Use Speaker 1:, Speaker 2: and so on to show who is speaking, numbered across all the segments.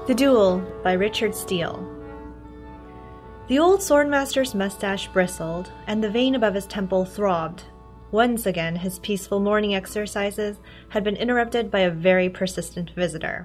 Speaker 1: The Duel by Richard Steele. The old swordmaster's mustache bristled, and the vein above his temple throbbed. Once again, his peaceful morning exercises had been interrupted by a very persistent visitor.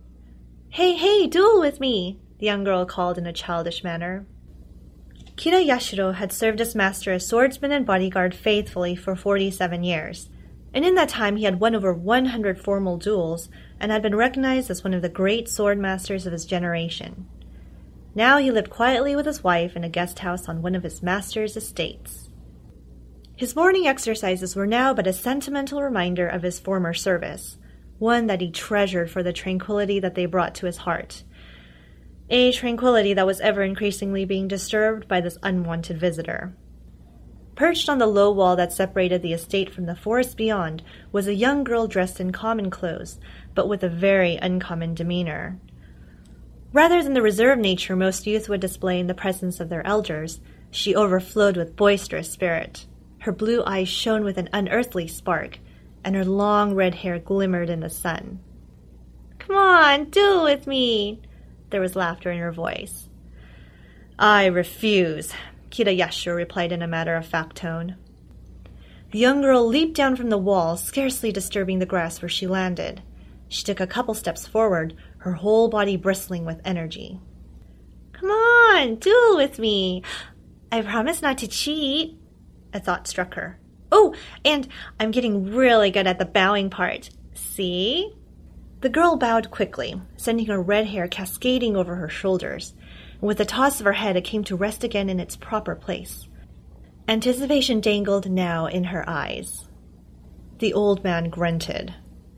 Speaker 1: Hey, duel with me!" the young girl called in a childish manner. Kira Yashiro had served his master as swordsman and bodyguard faithfully for 47 years, and in that time he had won over 100 formal duels and had been recognized as one of the great sword masters of his generation. Now he lived quietly with his wife in a guest house on one of his master's estates. His morning exercises were now but a sentimental reminder of his former service, one that he treasured for the tranquility that they brought to his heart. A tranquility that was ever increasingly being disturbed by this unwanted visitor. Perched on the low wall that separated the estate from the forest beyond was a young girl dressed in common clothes, but with a very uncommon demeanor. Rather than the reserved nature most youth would display in the presence of their elders, she overflowed with boisterous spirit. Her blue eyes shone with an unearthly spark, and her long red hair glimmered in the sun. "Come on, duel with me!" There was laughter in her voice. "I refuse," Kira Yashiro replied in a matter-of-fact tone. The young girl leaped down from the wall, scarcely disturbing the grass where she landed. She took a couple steps forward, her whole body bristling with energy. "Come on, duel with me! I promise not to cheat." A thought struck her. "Oh, and I'm getting really good at the bowing part. See?" The girl bowed quickly, sending her red hair cascading over her shoulders, and with a toss of her head it came to rest again in its proper place. Anticipation dangled now in her eyes. The old man grunted.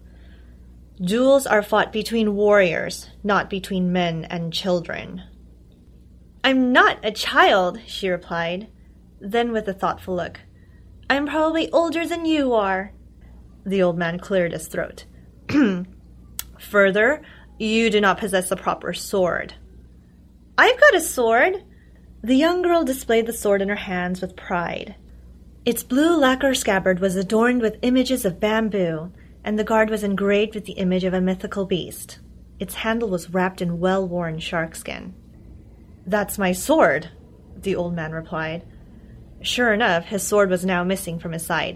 Speaker 1: "Duels are fought between warriors, not between men and children." "I'm not a child," she replied. Then with a thoughtful look, "I'm probably older than you are." The old man cleared his throat. "Further, you do not possess a proper sword." "I've got a sword." The young girl displayed the sword in her hands with pride. Its blue lacquer scabbard was adorned with images of bamboo, and the guard was engraved with the image of a mythical beast. Its handle was wrapped in well-worn sharkskin. "That's my sword," the old man replied. Sure enough, his sword was now missing from his side.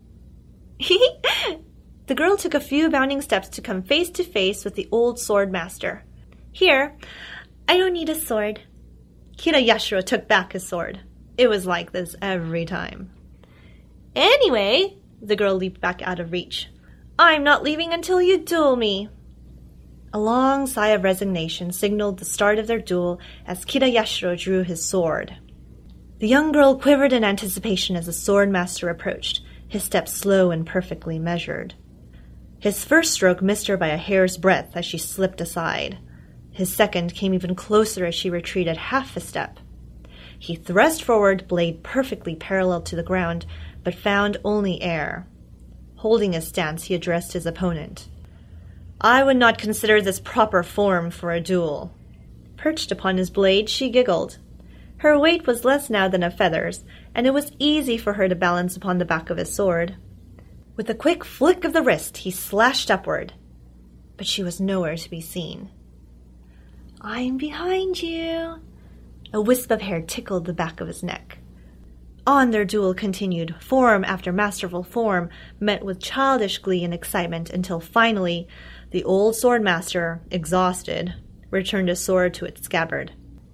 Speaker 1: The girl took a few bounding steps to come face to face with the old sword master. "Here, I don't need a sword." Kira Yashiro took back his sword. It was like this every time. "Anyway," the girl leaped back out of reach, "I'm not leaving until you duel me." A long sigh of resignation signaled the start of their duel as Kira Yashiro drew his sword. The young girl quivered in anticipation as the sword master approached, his steps slow and perfectly measured. His first stroke missed her by a hair's breadth as she slipped aside. His second came even closer as she retreated half a step. He thrust forward, blade perfectly parallel to the ground, but found only air. Holding his stance, he addressed his opponent. "I would not consider this proper form for a duel." Perched upon his blade, she giggled. Her weight was less now than a feather's, and it was easy for her to balance upon the back of his sword. With a quick flick of the wrist, he slashed upward, but she was nowhere to be seen. "I'm behind you." A wisp of hair tickled the back of his neck. On their duel continued, form after masterful form met with childish glee and excitement until finally the old sword master, exhausted, returned his sword to its scabbard.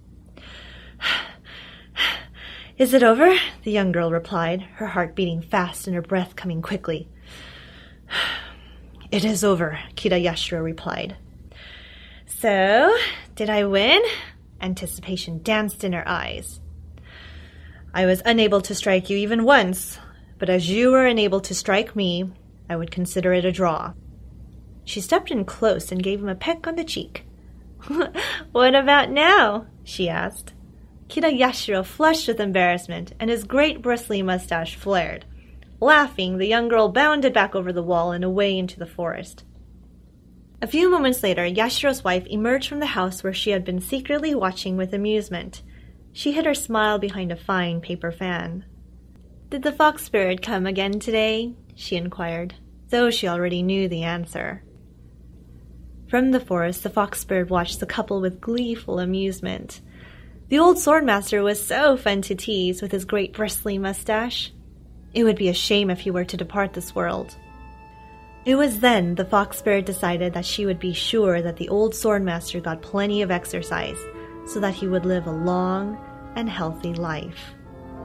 Speaker 1: "Is it over?" the young girl replied, her heart beating fast and her breath coming quickly. "It is over," Kira Yashiro replied. "So, did I win?" Anticipation danced in her eyes. "I was unable to strike you even once, but as you were unable to strike me, I would consider it a draw." She stepped in close and gave him a peck on the cheek. "What about now?" she asked. Kira Yashiro flushed with embarrassment, and his great bristly mustache flared. Laughing, the young girl bounded back over the wall and away into the forest. A few moments later, Yashiro's wife emerged from the house where she had been secretly watching with amusement. She hid her smile behind a fine paper fan. "Did the fox spirit come again today?" she inquired, though she already knew the answer. From the forest, the Foxbird watched the couple with gleeful amusement. The old Swordmaster was so fun to tease with his great bristly mustache. It would be a shame if he were to depart this world. It was then the Foxbird decided that she would be sure that the old Swordmaster got plenty of exercise, so that he would live a long and healthy life.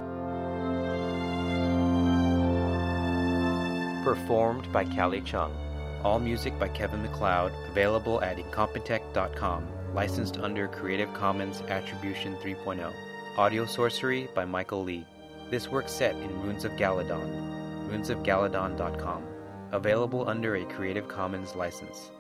Speaker 2: Performed by Callie Chung. All music by Kevin MacLeod, available at incompetech.com, licensed under Creative Commons Attribution 3.0. Audio Sorcery by Michael Lee. This work set in Runes of Galadon, runesofgaladon.com. Available under a Creative Commons license.